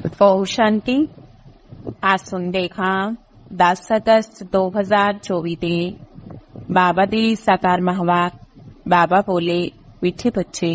ओम शांति। आज सुनते हाँ 10 अगस्त 2024 ਦੇ ਬਾਬਾ ਦੀ ਸਾਕਾਰ ਮਹਵਾਕ। ਬਾਬਾ ਬੋਲੇ, ਮਿੱਠੇ ਬੱਚੇ,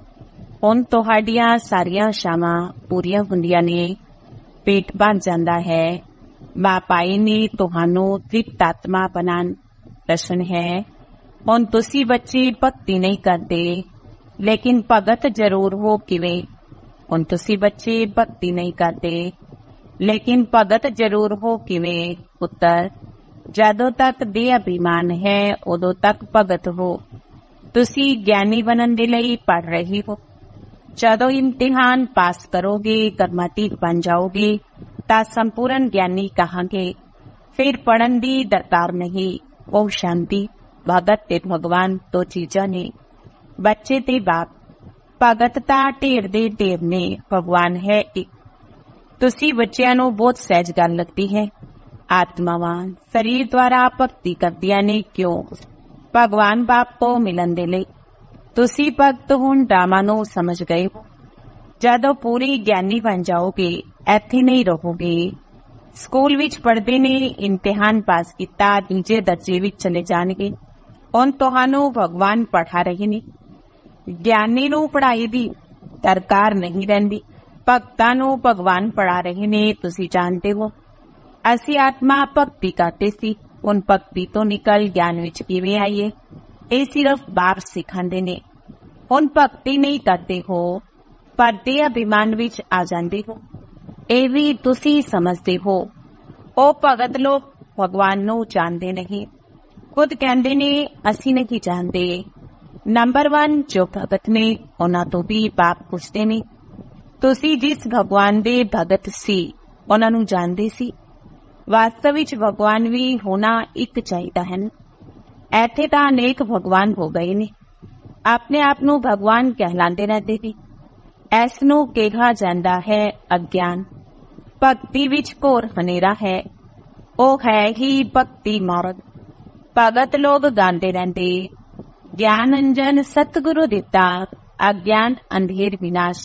ਹੁਣ ਤੁਹਾਡੀਆਂ ਸਾਰੀਆਂ ਆਸ਼ਾਵਾਂ ਪੂਰੀਆਂ ਹੁੰਦੀਆਂ ਨੇ, ਪੇਟ ਭਰ ਜਾਂਦਾ ਹੈ। ਬਾਪਾਈ ਨੇ ਤੁਹਾਨੂੰ ਤ੍ਰਿਪਤ ਆਤਮਾ ਬਣਾਉਣ ਦੱਸਣ ਹੈ। ਹੁਣ ਤੁਸੀਂ ਬੱਚੇ ਭਗਤੀ ਨਹੀਂ ਕਰਦੇ, ਲੇਕਿਨ ਭਗਤ ਜ਼ਰੂਰ ਹੋ। ਕਿਵੇਂ? ਹੁਣ ਤੁਸੀਂ ਬੱਚੇ ਭਗਤੀ ਨਹੀਂ ਕਰਦੇ, ਲੇਕਿਨ ਭਗਤ ਜ਼ਰੂਰ ਹੋ। ਕਿਵੇਂ? ਪੁੱਤਰ, ਜਦੋਂ ਤੱਕ ਦੇਹ ਅਭਿਮਾਨ ਹੈ ਉਦੋਂ ਤੱਕ ਭਗਤ ਹੋ। ਤੁਸੀਂ ਗਿਆਨੀ ਬਣਨ ਦੇ ਲਈ ਪੜ੍ਹ ਰਹੇ ਹੋ। ਜਦੋਂ ਇਮਤਿਹਾਨ ਪਾਸ ਕਰੋਗੇ, ਕਰਮਾਤੀਤ ਬਣ ਜਾਓਗੇ ਤਾਂ ਸੰਪੂਰਨ ਗਿਆਨੀ ਕਹਾਂਗੇ। ਫਿਰ ਪੜ੍ਹਨ ਦੀ ਦਰਕਾਰ ਨਹੀਂ। ਉਹ ਸ਼ਾਂਤੀ, ਭਗਤ ਤੇ ਭਗਵਾਨ ਦੋ ਚੀਜ਼ਾਂ ਨੇ। ਬੱਚੇ ਤੇ ਬਾਪ। ਭਗਤ ਤਾਂ ਢੇਰ ਦੇ ਢੇਰ ਨੇ, ਭਗਵਾਨ ਹੈ ਇੱਕ। ਤੁਸੀਂ ਬੱਚਿਆਂ ਨੂੰ ਬਹੁਤ ਸਹਿਜ ਗੱਲ ਲੱਗਦੀ ਹੈ। ਆਤਮਾਵਾਂ ਸਰੀਰ ਦੁਆਰਾ ਭਗਤੀ ਕਰਦੀਆਂ ਨੇ। ਕਿਉਂ? ਭਗਵਾਨ ਬਾਪ ਤੋਂ ਮਿਲਣ ਦੇ ਲਈ। ਤੁਸੀਂ ਭਗਤ ਹੁਣ ਡਰਾਮਾ ਨੂੰ ਸਮਝ ਗਏ ਹੋ। ਜਦੋਂ ਪੂਰੀ ਗਿਆਨੀ ਬਣ ਜਾਓਗੇ, ਇੱਥੇ ਨਹੀਂ ਰਹੋਗੇ। ਸਕੂਲ ਵਿੱਚ ਪੜ੍ਹਦੇ ਨੇ, ਇਮਤਿਹਾਨ ਪਾਸ ਕੀਤਾ, ਦੂਜੇ ਦਰਜੇ ਵਿੱਚ ਚਲੇ ਜਾਣਗੇ। ਹੁਣ ਤੁਹਾਨੂੰ ਭਗਵਾਨ ਪੜ੍ਹਾ ਰਹੇ ਨੇ। ਗਿਆਨੀ ਨੂੰ ਪੜ੍ਹਾਈ ਦੀ ਦਰਕਾਰ ਨਹੀਂ ਰਹਿੰਦੀ। ਭਗਤਾਂ ਨੂੰ ਭਗਵਾਨ ਪੜ੍ਹਾ ਰਹੇ ਨੇ। ਤੁਸੀਂ ਜਾਣਦੇ ਹੋ, ਅਸੀਂ ਆਤਮਾ ਭਗਤੀ ਕਰਦੇ ਸੀ, ਹੁਣ ਭਗਤੀ ਤੋਂ ਨਿਕਲ ਗਿਆਨ ਵਿੱਚ ਕਿਵੇਂ ਆਈਏ, ਇਹ ਸਿਰਫ ਬਾਪ ਸਿਖਾਉਂਦੇ ਨੇ। ਹੁਣ ਭਗਤੀ ਨਹੀਂ ਕਰਦੇ ਹੋ, ਪਰ ਦੇਹ ਅਭਿਮਾਨ ਵਿੱਚ ਆ ਜਾਂਦੇ ਹੋ। ਇਹ ਵੀ ਤੁਸੀਂ ਸਮਝਦੇ ਹੋ। ਉਹ ਭਗਤ ਲੋਕ ਭਗਵਾਨ ਨੂੰ ਜਾਣਦੇ ਨਹੀਂ। ਖੁਦ ਕਹਿੰਦੇ ਨੇ ਅਸੀਂ ਨਹੀਂ ਜਾਣਦੇ। ਨੰਬਰ 1 ਜੋ ਭਗਤ ਨੇ, ਉਹਨਾਂ ਤੋਂ ਵੀ ਬਾਪ ਪੁੱਛਦੇ ਨੇ, ਤੁਸੀਂ ਜਿਸ ਭਗਵਾਨ ਦੇ ਭਗਤ ਸੀ ਉਹਨਾਂ ਨੂੰ ਜਾਣਦੇ ਸੀ? ਵਾਸਤਵ ਵਿੱਚ ਭਗਵਾਨ ਵੀ ਹੋਣਾ ਇੱਕ ਚਾਹੀਦਾ ਹੈ। ਇੱਥੇ ਤਾਂ ਅਨੇਕ ਭਗਵਾਨ ਹੋ ਗਏ ਨੇ, ਆਪਣੇ ਆਪ ਨੂੰ ਭਗਵਾਨ ਕਹਿਲਾਂਦੇ ਰਹਿੰਦੇ ਨੇ। ਇਸ ਨੂੰ ਕਿਹਾ ਜਾਂਦਾ ਹੈ ਅਗਿਆਨ। ਭਗਤੀ ਵਿੱਚ ਘੋਰ ਹਨੇਰਾ ਹੈ। ਉਹ ਹੈ ਹੀ ਭਗਤੀ ਮਾਰਗ। ਭਗਤ ਲੋਕ ਗਾਉਂਦੇ ਰਹਿੰਦੇ, ਗਿਆਨ ਅੰਜਨ ਸਤਿਗੁਰੂ ਦਿੱਤਾ, ਅਗਿਆਨ ਅੰਧੇਰ ਵਿਨਾਸ਼।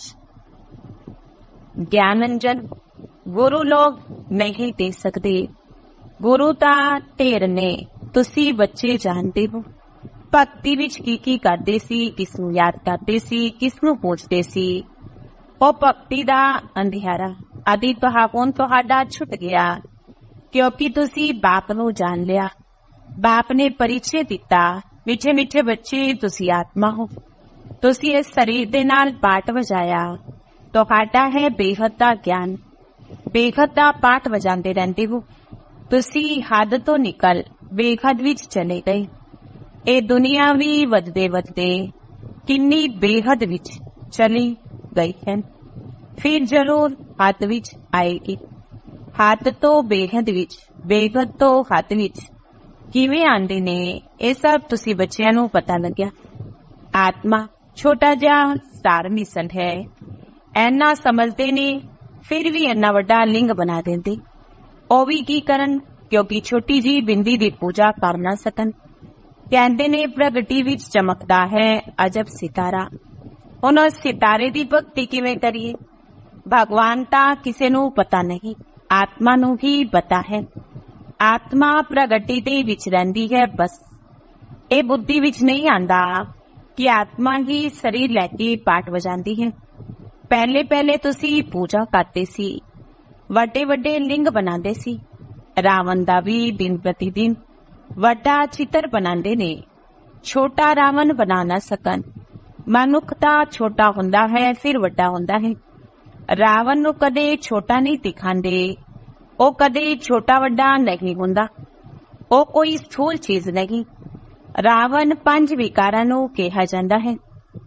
ਗਿਆਨ ਅੰਜਨ ਗੁਰੂ ਲੋਕ ਨਹੀਂ ਦੇ ਸਕਦੇ। ਗੁਰੂ ਤਾਂ ਢੇਰ ਨੇ, ਤੁਸੀਂ ਬੱਚੇ ਜਾਣਦੇ ਹੋ। ਭਗਤੀ ਵਿੱਚ ਕੀ ਕਰਦੇ ਸੀ, ਕਿਸ ਨੂੰ ਯਾਦ ਕਰਦੇ ਸੀ, ਕਿਸ ਨੂੰ ਪੁੱਛਦੇ ਸੀ। ਉਹ ਭਗਤੀ ਦਾ ਅੰਧਿਆਰਾ ਆਦਿ ਹੁਣ ਤੁਹਾਡਾ ਛੁੱਟ ਗਿਆ, ਕਿਉਂਕਿ ਤੁਸੀਂ ਬਾਪ ਨੂੰ ਜਾਣ ਲਿਆ। ਬਾਪ ਨੇ ਪਰਿਚੈ ਦਿੱਤਾ, ਮਿੱਠੇ ਮਿੱਠੇ ਬੱਚੇ ਤੁਸੀਂ ਆਤਮਾ ਹੋ। ਤੁਸੀਂ ਇਸ ਸਰੀਰ ਦੇ ਨਾਲ ਪਾਠ ਵਜਾਇਆ। ਤੁਹਾਡਾ ਹੈ ਬੇਹੱਦ ਦਾ ਗਿਆਨ। ਬੇਹੱਦ ਦਾ ਪਾਠ ਵਜਾਉਂਦੇ ਰਹਿੰਦੇ ਹੋ। ਤੁਸੀਂ ਹੱਦ ਤੋਂ ਨਿਕਲ ਬੇਹੱਦ ਵਿੱਚ ਚਲੇ ਗਏ। ਇਹ ਦੁਨੀਆ ਵੀ ਵਧਦੇ ਵਧਦੇ ਕਿੰਨੀ ਬੇਹੱਦ ਵਿੱਚ ਚਲੀ ਗਈ ਹੈ। ਫਿਰ ਜ਼ਰੂਰ ਹੱਦ ਵਿੱਚ ਆਏਗੀ। ਹੱਦ ਤੋਂ ਬੇਹੱਦ ਵਿੱਚ, ਬੇਹੱਦ ਤੋਂ ਹੱਦ ਵਿੱਚ ਕਿਵੇਂ ਆਉਂਦੇ ਨੇ, ਇਹ ਸਭ ਤੁਸੀਂ ਬੱਚਿਆਂ ਨੂੰ ਪਤਾ ਲੱਗਿਆ। ਆਤਮਾ ਛੋਟਾ ਜਿਹਾ ਸਟਾਰ ਮਿਸ਼ਨ ਹੈ। ਇੰਨਾ ਸਮਝਦੇ ਨੇ, ਫਿਰ ਵੀ ਇੰਨਾ ਵੱਡਾ ਲਿੰਗ ਬਣਾ ਦਿੰਦੇ। ਉਹ ਵੀ ਕੀ ਕਰਨ, ਕਿਉਂਕਿ ਛੋਟੀ ਜਿਹੀ ਬਿੰਦੀ ਦੀ ਪੂਜਾ ਕਰ ਨਾ ਸਕਣ। ਕਹਿੰਦੇ ਨੇ ਪ੍ਰਗਟੀ ਵਿੱਚ ਚਮਕਦਾ ਹੈ ਅਜਬ ਸਿਤਾਰਾ। ਹੁਣ ਉਸ ਸਿਤਾਰੇ ਦੀ ਭਗਤੀ ਕਿਵੇਂ ਕਰੀਏ? ਭਗਵਾਨ ਤਾਂ ਕਿਸੇ ਨੂੰ ਪਤਾ ਨਹੀਂ, ਆਤਮਾ ਨੂੰ ਹੀ ਪਤਾ ਹੈ। ਆਤਮਾ ਪ੍ਰਗਟੀ ਦੇ ਵਿੱਚ ਰਹਿੰਦੀ ਹੈ ਬਸ। ਇਹ ਬੁੱਧੀ ਵਿੱਚ ਨਹੀਂ ਆਉਂਦਾ ਕਿ ਆਤਮਾ ਹੀ ਸਰੀਰ ਲੈ ਕੇ ਪਾਠ ਵਜਾਉਂਦੀ ਹੈ। ਪਹਿਲੇ ਤੁਸੀਂ ਪੂਜਾ ਕਰਦੇ ਸੀ, ਵੱਡੇ ਵੱਡੇ ਲਿੰਗ ਬਣਾਉਂਦੇ ਸੀ। ਰਾਵਣ ਦਾ ਵੀ ਦਿਨ ਪ੍ਰਤੀ ਦਿਨ ਵੱਡਾ ਚਿੱਤਰ ਬਣਾਉਂਦੇ ਨੇ। ਛੋਟਾ ਰਾਵਣ ਬਣਾ ਨਾ ਸਕਣ। ਮਨੁੱਖ ਤਾਂ ਛੋਟਾ ਹੁੰਦਾ ਹੈ ਫਿਰ ਵੱਡਾ ਹੁੰਦਾ ਹੈ। ਰਾਵਣ ਨੂੰ ਕਦੇ ਛੋਟਾ ਨਹੀਂ ਦਿਖਾਉਂਦੇ। ਉਹ ਕਦੇ ਛੋਟਾ ਵੱਡਾ ਨਹੀਂ ਹੁੰਦਾ। ਉਹ ਕੋਈ ਸਥੂਲ ਚੀਜ਼ ਨਹੀਂ। ਰਾਵਣ 5 ਵਿਕਾਰਾਂ ਨੂੰ ਕਿਹਾ ਜਾਂਦਾ ਹੈ।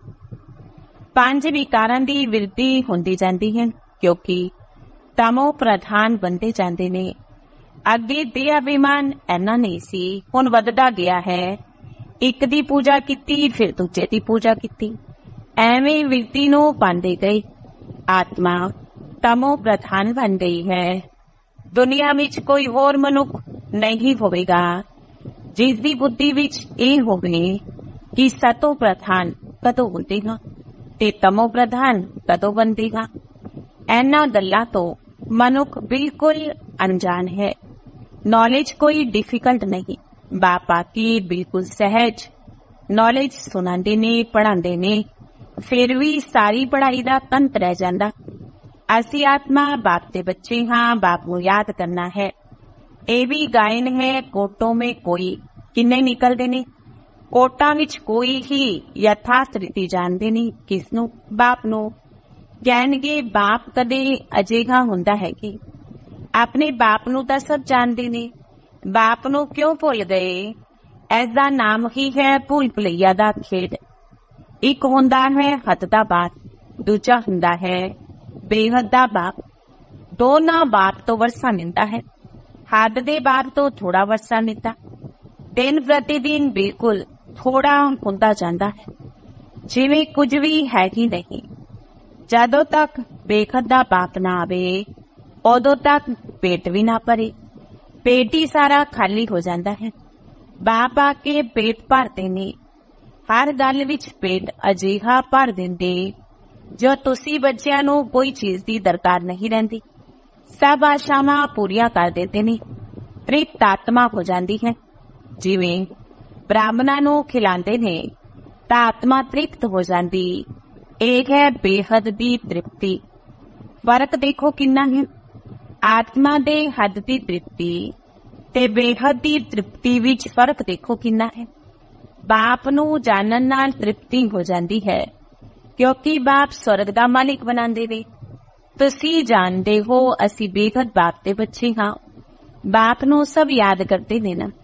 5 ਵਿਕਾਰਾਂ ਦੀ ਵਿਰਤੀ ਹੁੰਦੀ ਜਾਂਦੀ ਹੈ, ਕਿਉਂਕਿ ਤਮੋ ਪ੍ਰਧਾਨ ਬਣਦੇ ਜਾਂਦੇ ਨੇ। ਅੱਗੇ ਦੇਹ ਅਭਿਮਾਨ ਇੰਨਾ ਨਹੀਂ ਸੀ, ਹੁਣ ਵੱਧਦਾ ਗਿਆ ਹੈ। ਇੱਕ ਦੀ ਪੂਜਾ ਕੀਤੀ, ਫਿਰ ਦੂਜੇ ਦੀ ਪੂਜਾ ਕੀਤੀ। ਐਵੇਂ ਵਿਰਤੀ ਨੂੰ ਪਾਉਂਦੇ ਗਏ। ਆਤਮਾ ਤਮੋ ਪ੍ਰਧਾਨ ਬਣ ਗਈ ਹੈ। ਦੁਨੀਆ ਵਿੱਚ ਕੋਈ ਹੋਰ ਮਨੁੱਖ ਨਹੀਂ ਹੋਵੇਗਾ ਜਿਸ ਦੀ ਬੁੱਧੀ ਵਿੱਚ ਇਹ ਹੋਵੇ ਕਿ ਸਤੋ ਪ੍ਰਧਾਨ ਕਦੋਂ ਬਣੇਗਾ ਤੇ ਤਮੋ ਪ੍ਰਧਾਨ ਕਦੋਂ ਬਣੇਗਾ। ਇਹਨਾਂ ਗੱਲਾਂ ਤੋਂ ਮਨੁੱਖ ਬਿਲਕੁਲ ਅਣਜਾਣ ਹੈ। ਨੌਲੇਜ ਕੋਈ ਡਿਫਿਕਲਟ ਨਹੀਂ। ਬਾਪ ਆ ਕੇ ਬਿਲਕੁਲ ਸਹਿਜ ਨੌਲੇਜ ਸੁਣਾਉਂਦੇ ਨੇ, ਪੜ੍ਹਾਉਂਦੇ ਨੇ। ਫਿਰ ਵੀ ਸਾਰੀ ਪੜ੍ਹਾਈ ਦਾ ਤੰਤ ਰਹਿ ਜਾਂਦਾ। ਅਸੀਂ ਆਤਮਾ ਬਾਪ ਦੇ ਬੱਚੇ ਹਾਂ, ਬਾਪ ਨੂੰ ਯਾਦ ਕਰਨਾ ਹੈ। ਇਹ ਵੀ ਗਾਇਨ ਹੈ, ਕੋਟੋਂ ਮੇਂ ਕੋਈ। ਕਿੰਨੇ ਨਿਕਲਦੇ ਨੇ? ਕੋਟਾਂ ਵਿੱਚ ਕੋਈ ਹੀ ਯਥਾਰਥ ਰੀਤੀ ਜਾਣਦੇ ਨਹੀਂ। ਕਿਸ ਨੂੰ? ਬਾਪ ਨੂੰ। ਕਹਿਣਗੇ ਬਾਪ ਕਦੇ ਅਜਿਹਾ ਹੁੰਦਾ ਹੈ ਕਿ ਆਪਣੇ ਬਾਪ ਨੂੰ ਤਾਂ ਸਭ ਜਾਣਦੇ ਨੇ, ਬਾਪ ਨੂੰ ਕਿਉਂ ਭੁੱਲ ਗਏ? ਇਸ ਦਾ ਨਾਮ ਹੀ ਹੈ ਭੁੱਲ ਭੁਲਈਆ ਦਾ ਖੇਡ। ਇੱਕ ਹੁੰਦਾ ਹੈ ਹੱਦ ਦਾ ਬਾਪ, ਦੂਜਾ ਹੁੰਦਾ ਹੈ ਬੇਹੱਦ ਦਾ ਬਾਪ। ਦੋਨਾਂ ਬਾਪ ਤੋਂ ਵਰਸਾ ਮਿਲਦਾ ਹੈ। ਹੱਦ ਦੇ ਬਾਪ ਤੋਂ ਥੋੜਾ ਵਰਸਾ ਮਿਲਦਾ। ਦਿਨ ਪ੍ਰਤੀ ਦਿਨ ਬਿਲਕੁਲ ਥੋੜਾ ਹੁੰਦਾ ਜਾਂਦਾ ਹੈ, ਜਿਵੇਂ ਕੁਝ ਵੀ ਹੈ ਹੀ ਨਹੀਂ। ਜਦੋਂ ਤੱਕ ਬੇਹੱਦ ਦਾ ਬਾਪ ਨਾ ਆਵੇ ਉਦੋਂ ਤੱਕ ਪੇਟ ਵੀ ਨਾ ਭਰੇ। ਪੇਟ ਹੀ ਸਾਰਾ ਖਾਲੀ ਹੋ ਜਾਂਦਾ ਹੈ। ਬਾਪ ਆ ਕੇ ਪੇਟ ਭਰਦੇ ਨੇ। ਹਰ ਗੱਲ ਵਿੱਚ ਪੇਟ ਅਜਿਹਾ ਭਰ ਦਿੰਦੇ ਜੋ ਤੁਸੀਂ ਬੱਚਿਆਂ ਨੂੰ ਕੋਈ ਚੀਜ਼ ਦੀ ਦਰਕਾਰ ਨਹੀਂ ਰਹਿੰਦੀ। ਸਭ ਆਸ਼ਾਵਾਂ ਪੂਰੀਆਂ ਕਰ ਦਿੰਦੇ ਨੇ। ਤ੍ਰਿਪਤ ਆਤਮਾ ਹੋ ਜਾਂਦੀ ਹੈ। ਜਿਵੇਂ ਬ੍ਰਾਹਮਣਾਂ ਨੂੰ ਖਿਲਾਉਂਦੇ ਨੇ ਤਾਂ ਆਤਮਾ ਤ੍ਰਿਪਤ ਹੋ ਜਾਂਦੀ। ਇਹ ਹੈ ਬੇਹੱਦ ਦੀ ਤ੍ਰਿਪਤੀ। ਫਰਕ ਦੇਖੋ ਕਿੰਨਾ ਹੈ। ਆਤਮਾ ਦੇ ਹੱਦ ਦੀ ਤ੍ਰਿਪਤੀ ਤੇ ਬੇਹੱਦ ਦੀ ਤ੍ਰਿਪਤੀ ਵਿੱਚ ਫਰਕ ਦੇਖੋ ਕਿੰਨਾ ਹੈ। ਬਾਪ ਨੂੰ ਜਾਣਨ ਨਾਲ ਤ੍ਰਿਪਤੀ ਹੋ ਜਾਂਦੀ ਹੈ, ਕਿਉਂਕਿ ਬਾਪ ਸਵਰਗ ਦਾ ਮਾਲਿਕ ਬਣਾਉਂਦੇ ਨੇ। ਤੁਸੀਂ ਜਾਣਦੇ ਹੋ ਅਸੀਂ ਬੇਹੱਦ ਬਾਪ ਦੇ ਬੱਚੇ ਹਾਂ। ਬਾਪ ਨੂੰ ਸਭ ਯਾਦ ਕਰਦੇ ਨੇ ਨਾ।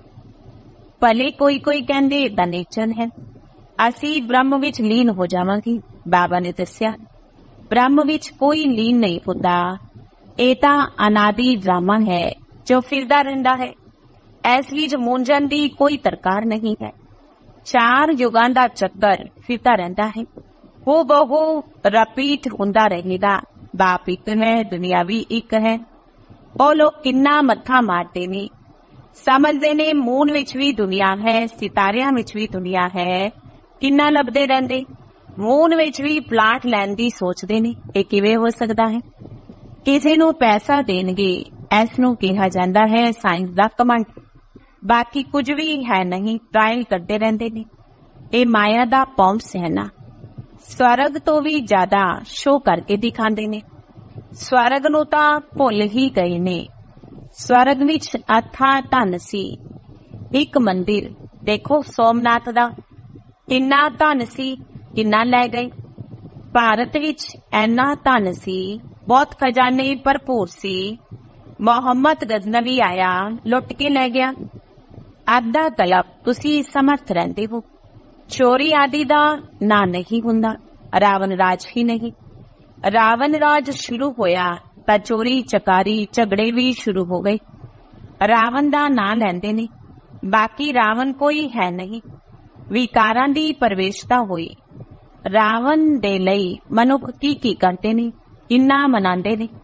ਭਲੇ ਕੋਈ ਕਹਿੰਦੇ ਦਾ ਨੇਚਰ ਹੈ ਅਸੀਂ ਬ੍ਰਹਮ ਵਿੱਚ ਲੀਨ ਹੋ ਜਾਵਾਂਗੇ। ਬਾਬਾ ਨੇ ਦੱਸਿਆ ਬ੍ਰਹਮ ਵਿੱਚ ਕੋਈ ਲੀਨ ਨਹੀਂ ਹੁੰਦਾ। ਇਹ ਤਾਂ ਅਨਾਦਿ ਡਰਾਮਾ ਹੈ ਜੋ ਫਿਰਦਾ ਰਹਿੰਦਾ ਹੈ। ਇਸ ਵਿੱਚ ਮੂੰਝਣ ਦੀ ਕੋਈ ਦਰਕਾਰ ਨਹੀਂ ਹੈ। 4 ਯੁਗਾਂ ਦਾ ਚੱਕਰ ਫਿਰਦਾ ਰਹਿੰਦਾ ਹੈ। ਉਹ ਬਹੁ ਰਿਪੀਟ ਹੁੰਦਾ ਰਹੇਗਾ। ਬਾਪ ਇੱਕ ਹੈ, ਦੁਨੀਆ ਵੀ ਇੱਕ ਹੈ। ਉਹ ਲੋਕ ਕਿੰਨਾ ਮੱਥਾ ਮਾਰਦੇ ਨੇ, ਸਮਝਦੇ ਨੇ ਮੂਨ ਵਿੱਚ ਵੀ ਦੁਨੀਆ ਹੈ, ਸਿਤਾਰਿਆਂ ਵਿੱਚ ਵੀ ਦੁਨੀਆ ਹੈ। ਕਿੰਨਾ ਲੱਭਦੇ ਰਹਿੰਦੇ। ਮੂਨ ਵਿੱਚ ਵੀ ਪਲਾਟ ਲੈਣ ਦੀ ਸੋਚਦੇ ਨੇ। ਇਹ ਕਿਵੇਂ ਹੋ ਸਕਦਾ ਹੈ? ਕਿਸੇ ਨੂੰ ਪੈਸਾ ਦੇਣਗੇ। ਇਸ ਨੂੰ ਕਿਹਾ ਜਾਂਦਾ ਹੈ ਸਾਇੰਸ ਦਾ ਕਮਾਂਡ। ਬਾਕੀ ਕੁਝ ਵੀ ਹੈ ਨਹੀਂ। ਟਰਾਇਲ ਕਰਦੇ ਰਹਿੰਦੇ ਨੇ। ਇਹ ਮਾਇਆ ਦਾ ਪੌਂਪਸ ਹੈ ਨਾ। ਸਵਰਗ ਤੋਂ ਵੀ ਜ਼ਿਆਦਾ ਸ਼ੋਅ ਕਰਕੇ ਦਿਖਾਉਂਦੇ ਨੇ। ਸਵਰਗ ਨੂੰ ਤਾਂ ਭੁੱਲ ਹੀ ਗਏ ਨੇ। ਸਵਰਗ ਵਿੱਚ ਅਥਾਹ ਧਨ ਸੀ। ਇੱਕ ਮੰਦਿਰ ਦੇਖੋ ਸੋਮਨਾਥ ਦਾ, ਕਿੰਨਾ ਧਨ ਸੀ, ਕਿੰਨਾ ਲੈ ਗਏ। ਭਾਰਤ ਵਿੱਚ ਇੰਨਾ ਧਨ ਸੀ, ਬਹੁਤ ਖਜ਼ਾਨੇ ਭਰਪੂਰ ਸੀ। ਮੁਹੰਮਦ ਗਜ਼ਨਵੀ ਆਇਆ, ਲੁੱਟ ਕੇ ਲੈ ਗਿਆ। ਅੱਧਾ ਤਲਬ ਤੁਸੀਂ ਸਮਰਥ ਰਹਿੰਦੇ ਹੋ। ਚੋਰੀ ਆਦਿ ਦਾ ਨਾਂ ਨਹੀਂ ਹੁੰਦਾ। ਰਾਵਣ ਰਾਜ ਹੀ ਨਹੀਂ। ਰਾਵਣ ਰਾਜ ਸ਼ੁਰੂ ਹੋਇਆ ਤਾਂ ਚੋਰੀ ਚਕਾਰੀ ਝਗੜੇ ਵੀ ਸ਼ੁਰੂ ਹੋ ਗਏ। ਰਾਵਣ ਦਾ ਨਾਂ ਲੈਂਦੇ ਨੇ, ਬਾਕੀ ਰਾਵਣ ਕੋਈ ਹੈ ਨਹੀਂ। ਵਿਕਾਰਾਂ ਦੀ ਪ੍ਰਵੇਸ਼ਤਾ ਹੋਈ। ਰਾਵਣ ਦੇ ਲਈ ਮਨੁੱਖ ਕੀ ਕਰਦੇ ਨੇ, ਕਿੰਨਾ ਮਨਾਉਂਦੇ ਨੇ।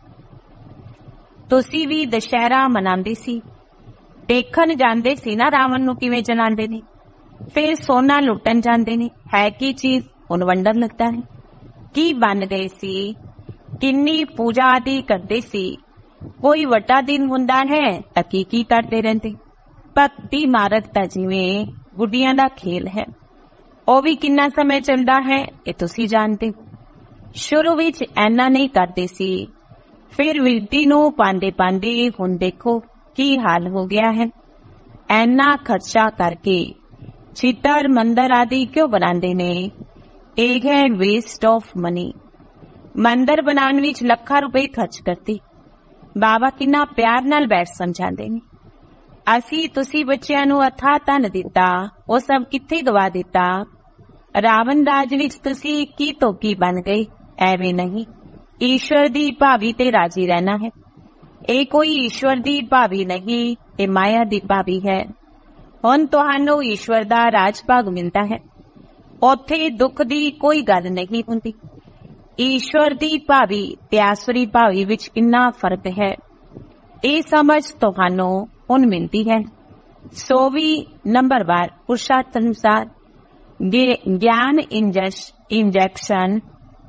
ਤੁਸੀਂ ਵੀ ਦੁਸ਼ਹਿਰਾ ਮਨਾਉਂਦੇ ਸੀ, ਦੇਖਣ ਜਾਂਦੇ ਸੀ ਨਾ ਰਾਵਣ ਨੂੰ ਕਿਵੇਂ ਜਲਾਉਂਦੇ ਨੇ। ਫਿਰ ਸੋਨਾ ਲੁੱਟਣ ਜਾਂਦੇ ਨੇ। ਹੈ ਕੀ ਚੀਜ਼? ਹੁਣ ਵੰਡਰ ਲੱਗਦਾ ਹੈ। ਕੀ ਬਣ ਗਏ ਸੀ? ਕਿੰਨੀ ਪੂਜਾ ਆਦਿ ਕਰਦੇ ਸੀ। ਕੋਈ ਵੱਡਾ ਦਿਨ ਹੁੰਦਾ ਹੈ ਤਾਂ ਕੀ ਕਰਦੇ ਰਹਿੰਦੇ। ਭਗਤੀ ਮਾਰਗ ਤਾਂ ਜਿਵੇਂ ਗੁੱਡੀਆਂ ਦਾ ਖੇਲ ਹੈ। ਉਹ ਵੀ ਕਿੰਨਾ ਸਮੇਂ ਚੱਲਦਾ ਹੈ ਇਹ ਤੁਸੀਂ ਜਾਣਦੇ। ਸ਼ੁਰੂ ਵਿੱਚ ਐਨਾ ਨਹੀਂ ਕਰਦੇ ਸੀ, ਫਿਰ ਵਿਰਤੀ ਨੂੰ ਪਾਂਦੇ ਹੁਣ ਦੇਖੋ ਕੀ ਹਾਲ ਹੋ ਗਿਆ ਹੈ। ਐਨਾ ਖਰਚਾ ਕਰਕੇ ਚਿੱਤਰ ਮੰਦਰ ਆਦਿ ਕਿਉਂ ਬਣਾਉਂਦੇ ਨੇ? ਇਹ ਹੈ ਵੇਸਟ ਆਫ ਮਨੀ। ਮੰਦਰ ਬਣਾਉਣ ਵਿੱਚ ਲੱਖਾਂ ਰੁਪਏ ਖਰਚ ਕਰਤੇ। ਬਾਬਾ ਕਿੰਨਾ ਪਿਆਰ ਨਾਲ ਬੈਠ ਸਮਝਾਉਂਦੇ ਨੇ। ਅਸੀਂ ਤੁਸੀਂ ਬੱਚਿਆਂ ਨੂੰ ਅਥਾਹ ਧਨ ਦਿੱਤਾ, ਉਹ ਸਭ ਕਿੱਥੇ ਗਵਾ ਦਿੱਤਾ। ਰਾਵਣ ਰਾਜ ਵਿੱਚ ਤੁਸੀਂ ਕੀ ਤੋਂ ਕੀ ਬਣ ਗਏ। ਐਵੇਂ ਨਹੀਂ। ਈਸ਼ਵਰ ਦੀ ਭਾਵੀ ਤੇ ਰਾਜੀ ਰਹਿਣਾ ਹੈ। ਇਹ ਕੋਈ ਈਸ਼ਵਰ ਦੀ ਭਾਵੀ ਨਹੀਂ, ਇਹ ਮਾਇਆ ਦੀ ਭਾਵੀ ਹੈ। ਹੁਣ ਤੁਹਾਨੂੰ ਈਸ਼ਵਰ ਦਾ ਰਾਜ ਭਾਗ ਮਿਲਦਾ ਹੈ। ਉੱਥੇ ਦੁੱਖ ਦੀ ਕੋਈ ਗੱਲ ਨਹੀਂ ਹੁੰਦੀ। ਈਸ਼ਵਰ ਦੀ ਭਾਵੀ ਤੇ ਆਸੁਰੀ ਭਾਵੀ ਵਿੱਚ ਕਿੰਨਾ ਫਰਕ ਹੈ, ਇਹ ਸਮਝ ਤੁਹਾਨੂੰ ਹੁਣ ਮਿਲਦੀ ਹੈ। 100ਵੀਂ ਨੰਬਰ ਵਾਰ ਪੁਰਸ਼ਾਰਥ ਅਨੁਸਾਰ ਗਿਆਨ ਇੰਜੈਕਸ਼ਨ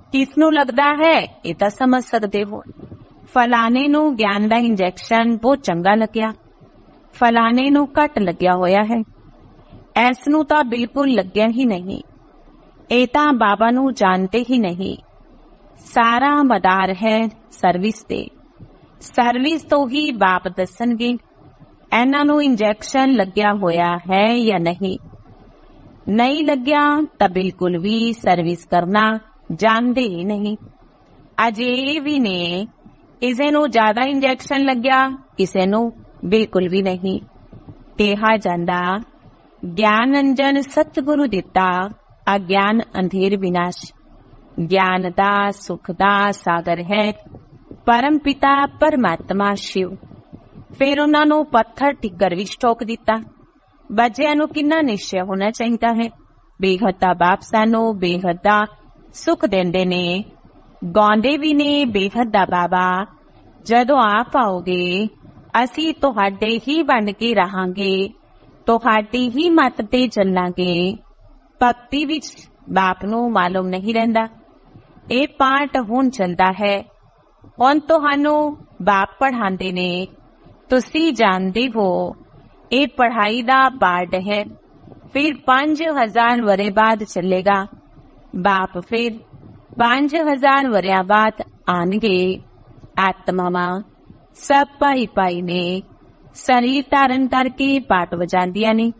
किस नूं लगदा है ये तां समझ सकदे हो। फलाने नूं ज्ञान दा इंजैक्शन बहुत चंगा लग्या, फलाने नूं घट लग्या होया है, इस नूं तां बिल्कुल लग्या ही नहीं, ये तां बाबा नूं जानते ही नहीं। सारा मदार है सर्विस ते, सर्विस तो ही बाप दसणगे इन्हां नूं इंजैक्शन लग्या होया है या नहीं। नहीं लग्या तां बिल्कुल भी सर्विस करना जानते ही नहीं। अजे भी ने किसे नूं ज्यादा इंजैक्शन लग्या, किसे नूं बिल्कुल भी नहीं। कहा जांदा ज्ञान अंजन सतगुरु दिता, अज्ञान अंधेर विनाश। ज्ञान दा सुख दा सागर है परम पिता परमात्मा शिव। फिर उन्हां नूं पत्थर टिगर विच ठोक दिता। बच्चिआं नूं किन्ना निश्चय होना चाहिदा है, बेहद दा बाप सानू बेहद दा सुख देंदे ने, गाउंदे भी ने बेहद दा बाबा जदों आप आओगे असीं तुहाडे ही बन के रहांगे, तुहाडी ही मत ते चलांगे। भक्ति विच बाप नूं मालूम नहीं रहिंदा, ये पाठ हुण चलदा है। हुण तुहानू बाप पढ़ांदे ने, तुसीं जानदे हो ये पढ़ाई दा पाठ है। फिर 5000 वरे बाद चलेगा। बाप फिर 5000 वरियां बाद आणगे। आत्मावां सब भाई भाई ने शरीर धारण करके पाठ वजांदियां ने।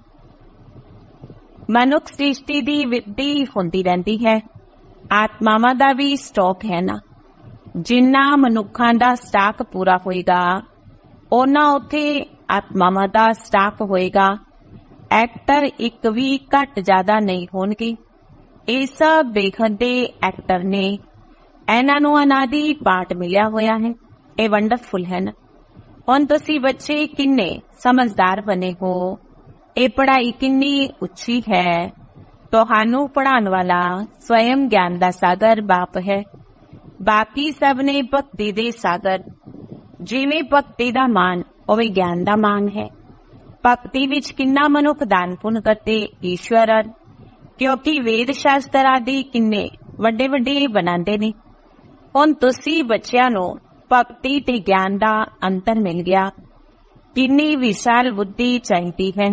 मनुख सृष्टि दी वृद्धि होंदी रहिंदी है। आत्मावां दा भी स्टॉक है ना, जिन्ना मनुखां दा स्टाक पूरा होएगा ओना उत्थे आत्मावां दा स्टाक होएगा। एक्टर एक भी घट ज्यादा नहीं होणगे। ये सब बेखद दे एक्टर ने, इन्हां नूं अनादि पाठ मिलिया होया है। ये वंडरफुल है ना। हुण तुसीं बच्चे किन्ने समझदार बने हो, ये पढ़ाई किन्नी उच्ची है। तुहानू पढ़ाने वाला स्वयं ज्ञान दा सागर बाप है। बाकी सब ने भक्ति दे सागर। जिवें भक्ति दा मान उवें ज्ञान दा मान है। भक्ति विच किन्ना मनुख दान पुण्य करते ईश्वर, क्योंकि वेद शास्त्र आदि किन्ने वड्डे वड्डे बनांदे ने। हुण तुसीं बच्चिआं नूं भक्ति ते ज्ञान दा अंतर मिल गया। किन्नी विशाल बुद्धि चाहीदी है।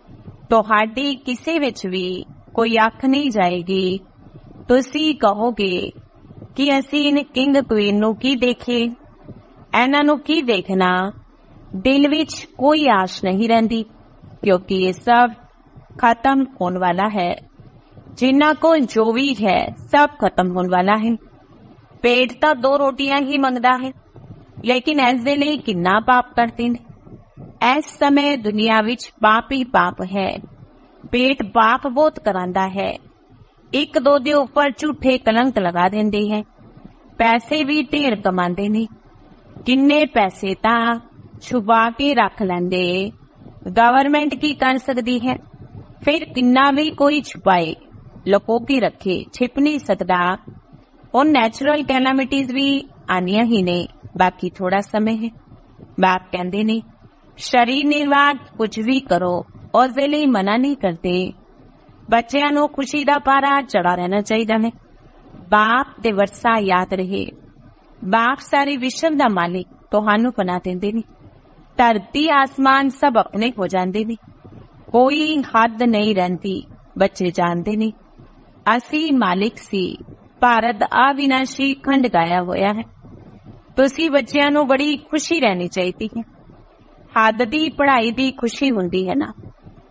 तुहाडी किसे विच भी कोई अख नहीं जाएगी। तुसीं कहोगे कि असीं इन किंग क्वीन नूं की देखे, इन्हां नूं की देखना। दिल विच कोई आश नहीं रहिंदी, क्योंकि ये सब खत्म होने वाला है। जिन्हां को जो भी है सब खत्म होने वाला है। पेट तां 2 रोटियां ही मंगदा है, लेकिन इस दे लई किन्ना पाप करदे ने। इस समय दुनिया विच पाप ही पाप है। पेट पाप बहुत करांदा है। एक दो दे उपर झूठे कलंक लगा देंदे हैं। पैसे भी ढेर कमांदे ने। किन्ने पैसे तां छुपा के रख लेंदे। गवर्नमेंट की कर सकती है, फिर किन्ना भी कोई छुपाए लुको के रखे छिप नहीं सकता। और नेचुरल कैलामिटीज भी आनिया ही ने, बाकी थोड़ा समय है। बाप कहंदे ने शरीर निर्वाह कुछ भी करो, उस दे लई मना नहीं करते। बच्चिआं नूं खुशी दा पारा चढ़ा रहना चाहिए है। बाप ते वरसा याद रहे। बाप सारे विश्व दा मालिक तुहानू बना देंदे ने। धरती आसमान सब अपने हो जाते ने, कोई हद नहीं रहती। बच्चे जानते ने असी मालिक सी। भारत अविनाशी खंड गाया होया है। तुसी बच्चिआं नूं बड़ी खुशी रहनी चाहिए है। हद दी पढ़ाई दी खुशी हुंदी है ना।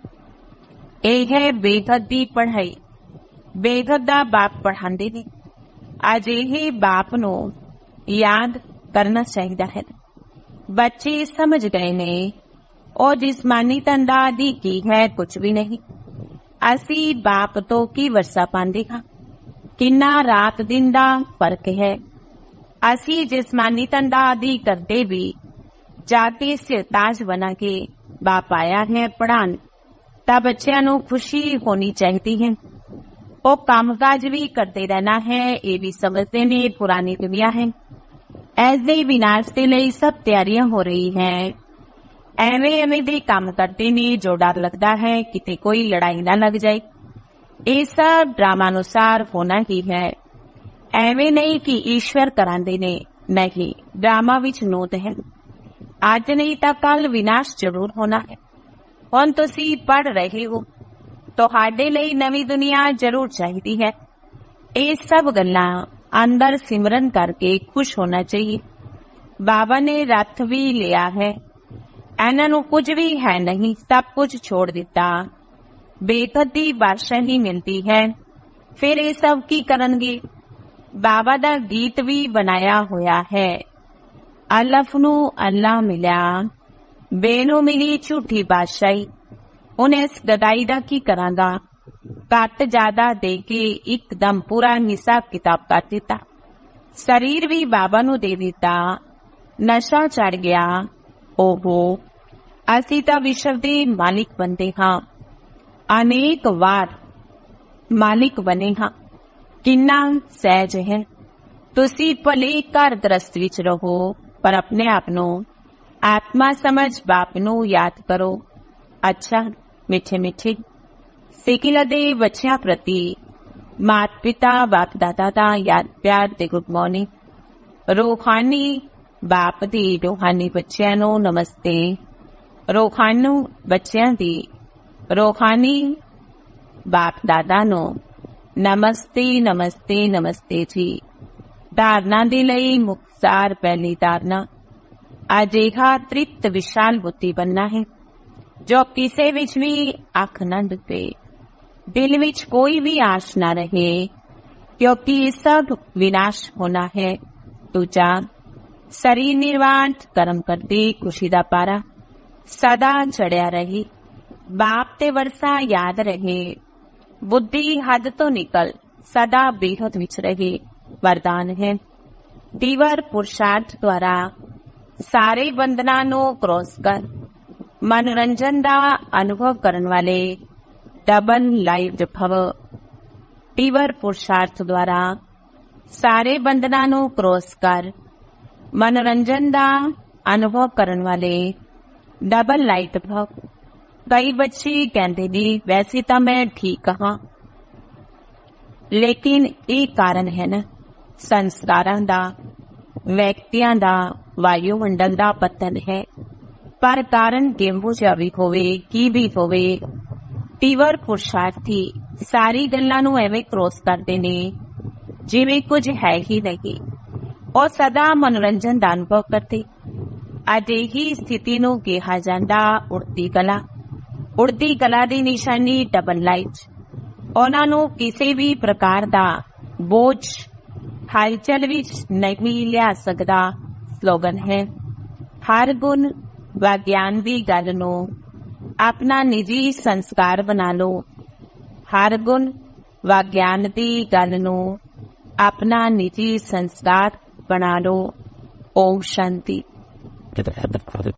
यह है बेहद दी पढ़ाई। बेहद दा बाप पढ़ांदे ने। अजिहे बाप नूं याद करना चाहिए है। बच्चे समझ गए ने और जिस्मानी धंधा आदि की है कुछ भी नहीं। असी बाप तो की वर्षा पांदे हां। किन्ना रात दिन दा फर्क है। असी जिस्मानी धंधा आदि करते भी जाके सिरताज बना के बाप आया है पढ़ान, तां बच्चिआं नूं खुशी होनी चाहिए है। वो कामकाज भी करते रहना है, ये भी समझते ने पुरानी दुनिया है। ऐसे विनाश के लिए सब तैयारियां हो रही हैं। एवें एवें दे काम करते ने जो डर लगता है किते कोई लड़ाई ना लग जाए। ये सब ड्रामानुसार होना ही है। ਐਵੇਂ ਨਹੀਂ ਕਿ ਈਸ਼ਵਰ ਕਰਾਂਦੇ ਨੇ, ਨਹੀਂ, ਡਰਾਮਾ ਵਿੱਚ ਨੋਟ ਹੈ। ਅੱਜ ਨਹੀਂ ਤਾਂ ਕੱਲ ਵਿਨਾਸ਼ ਜ਼ਰੂਰ ਹੋਣਾ ਹੈ। ਹੁਣ ਤੁਸੀਂ ਪੜ ਰਹੇ ਹੋ, ਤੁਹਾਡੇ ਲਈ ਨਵੀਂ ਦੁਨੀਆ ਜ਼ਰੂਰ ਚਾਹੀਦੀ ਹੈ। ਇਹ ਸਭ ਗੱਲਾਂ ਅੰਦਰ ਸਿਮਰਨ ਕਰਕੇ ਖੁਸ਼ ਹੋਣਾ ਚਾਹੀਏ। ਬਾਬਾ ਨੇ ਰੱਥ ਵੀ ਲਿਆ ਹੈ, ਇਹਨਾਂ ਨੂੰ ਕੁਝ ਵੀ ਹੈ ਨਹੀਂ, ਸਭ ਕੁਝ ਛੋੜ ਦਿੱਤਾ। ਬੇਖਤੀ ਬਾਦਸ਼ਾਹ ਹੀ ਮਿਲਦੀ ਹੈ, ਫਿਰ ਇਹ ਸਭ ਕੀ ਕਰਨਗੇ। ਬਾਬਾ ਦਾ ਗੀਤ ਵੀ ਬਣਾਇਆ ਹੋਇਆ ਹੈ, ਅਲਫ ਨੂੰ ਅੱਲਾ ਮਿਲਿਆ, ਬੇ ਨੂੰ ਮਿਲੀ ਝੂਠੀ ਬਾਦਸ਼ਾਹੀ। ਹੁਣ ਇਸ ਗਦਾਈ ਦਾ ਕੀ ਕਰਾਂਗਾ। ਘੱਟ ਜ਼ਿਆਦਾ ਦੇ ਕੇ ਇੱਕਦਮ ਪੂਰਾ ਹਿਸਾਬ ਕਿਤਾਬ ਕਰ ਦਿੱਤਾ। ਸਰੀਰ ਵੀ ਬਾਬਾ ਨੂੰ ਦੇ ਦਿੱਤਾ। ਨਸ਼ਾ ਚੜ ਗਿਆ। ਓਹੋ, ਅਸੀਂ ਤਾਂ ਵਿਸ਼ਵ ਦੇ ਮਾਲਿਕ ਬਣਦੇ ਹਾਂ, ਅਨੇਕ ਵਾਰ ਮਾਲਿਕ ਬਣੇ ਹਾਂ। ਕਿੰਨਾ ਸਹਿਜ ਹੈ। ਤੁਸੀਂ ਭਲੇ ਘਰ ਗ੍ਰਸਤ ਵਿੱਚ ਰਹੋ, ਪਰ ਆਪਣੇ ਆਪ ਨੂੰ ਆਤਮਾ ਸਮਝ ਬਾਪ ਨੂੰ ਯਾਦ ਕਰੋ। ਅੱਛਾ, ਮਿੱਠੇ ਮਿੱਠੇ ਸਿੱਖਿਆ ਦੇ ਬੱਚਿਆਂ ਪ੍ਰਤੀ ਮਾਤਾ ਪਿਤਾ ਬਾਪ ਦਾਦਾ ਦਾ ਯਾਦ ਪਿਆਰ ਤੇ ਗੁੱਡ ਮਾਰਨਿੰਗ। ਰੂਹਾਨੀ ਬਾਪ ਦੀ ਰੂਹਾਨੀ ਬੱਚਿਆਂ ਨੂੰ ਨਮਸਤੇ। ਰੂਹਾਨੀ ਬੱਚਿਆਂ ਦੀ ਰੂਹਾਨੀ ਬਾਪ ਦਾਦਾ ਨੂੰ ਨਮਸਤੇ ਨਮਸਤੇ ਨਮਸਤੇ ਜੀ। ਧਾਰਨਾ ਦੇ ਲਈ ਮੁਖਤਾਰ ਪਹਿਲੀ ਧਾਰਨਾ ਅਜਿਹਾ ਤ੍ਰਿਪਤ ਵਿਸ਼ਾਲ ਬੁੱਧੀ ਬਣਨਾ ਹੈ ਜੋ ਕਿਸੇ ਵਿੱਚ ਵੀ ਅੱਖ ਨਾ ਡੁੱਬੇ, ਦਿਲ ਵਿੱਚ ਕੋਈ ਵੀ ਆਸ ਨਾ ਰਹੇ, ਕਿਉਂਕਿ ਇਹ ਸਭ ਵਿਨਾਸ਼ ਹੋਣਾ ਹੈ। ਦੂਜਾ, ਸਰੀਰ ਨਿਰਵਾਣ ਕਰਮ ਕਰਦੀ ਖੁਸ਼ੀ ਦਾ ਪਾਰਾ ਸਦਾ ਚੜਿਆ ਰਹੇ। ਬਾਪ ਤੇ ਵਰਸਾ ਯਾਦ ਰਹੇ। ਬੁੱਧੀ ਹੱਦ ਤੋਂ ਨਿਕਲ ਸਦਾ ਬੇਹਦ ਵਿੱਚ ਰਹੇ, ਵਰਦਾਨ ਹੈ। ਤੀਵਰ ਪੁਰਸ਼ਾਰਥ ਦੁਆਰਾ ਸਾਰੇ ਬੰਧਨਾਂ ਨੂੰ ਕ੍ਰੋਸ ਕਰ ਮਨੋਰੰਜਨ ਦਾ ਅਨੁਭਵ ਕਰਨ ਵਾਲੇ ਡਬਲ ਲਾਈਫ ਭਵ। ਤੀਵਰ ਪੁਰਸ਼ਾਰਥ ਦੁਆਰਾ ਸਾਰੇ ਬੰਧਨਾਂ ਨੂੰ ਕ੍ਰੋਸ ਕਰ ਮਨੋਰੰਜਨ ਦਾ ਅਨੁਭਵ ਕਰਨ ਵਾਲੇ ਡਬਲ ਲਾਈਫ ਭਵ। ਕਈ ਬੱਚੇ ਕਹਿੰਦੇ ਨੇ ਵੈਸੇ ਤਾਂ ਮੈਂ ਠੀਕ ਹਾਂ, ਲੇਕਿਨ ਇਹ ਕਾਰਨ ਹੈ ਨਾ ਸੰਸਕਾਰਾਂ ਦਾ, ਵਿਅਕਤੀਆਂ ਦਾ, ਵਾਯੂਮੰਡਲ ਦਾ ਪਤਨ ਹੈ। ਪਰ ਕਾਰਨ ਕਿਹੋ ਜਿਹਾ ਵੀ ਹੋਵੇ, ਕੀ ਵੀ ਹੋਵੇ, ਤੀਵਰ ਪੁਰਸ਼ਾਰਥੀ ਸਾਰੀ ਗੱਲਾਂ ਨੂੰ ਐਵੇਂ ਕ੍ਰੋਸ ਕਰਦੇ ਨੇ ਜਿਵੇਂ ਕੁਝ ਹੈ ਹੀ ਨਹੀਂ। ਉਹ ਸਦਾ ਮਨੋਰੰਜਨ ਦਾ ਅਨੁਭਵ ਕਰਦੇ। ਅਜਿਹੀ ਸਥਿਤੀ ਨੂੰ ਕਿਹਾ ਜਾਂਦਾ ਉੜਦੀ ਕਲਾ। ਉੜਦੀ ਕਲਾ ਦੀ ਨਿਸ਼ਾਨੀ ਡਬਲ ਲਾਈਟ। ਉਹਨਾਂ ਨੂੰ ਕਿਸੇ ਵੀ ਪ੍ਰਕਾਰ ਦਾ ਬੋਝ ਹਲਚਲ ਵਿੱਚ ਨਹੀਂ ਲਿਆ ਸਕਦਾ। ਸਲੋਗਨ ਹੈ, ਹਰ ਗੁਣ ਵਿਗਿਆਨ ਦੀ ਗੱਲ ਨੂੰ ਆਪਣਾ ਨਿੱਜੀ ਸੰਸਕਾਰ ਬਣਾ ਲਓ। ਹਰ ਗੁਣ ਵਿਗਿਆਨ ਦੀ ਗੱਲ ਨੂੰ ਆਪਣਾ ਨਿੱਜੀ ਸੰਸਕਾਰ ਬਣਾ ਲਓ। ਓਮ ਸ਼ਾਂਤੀ।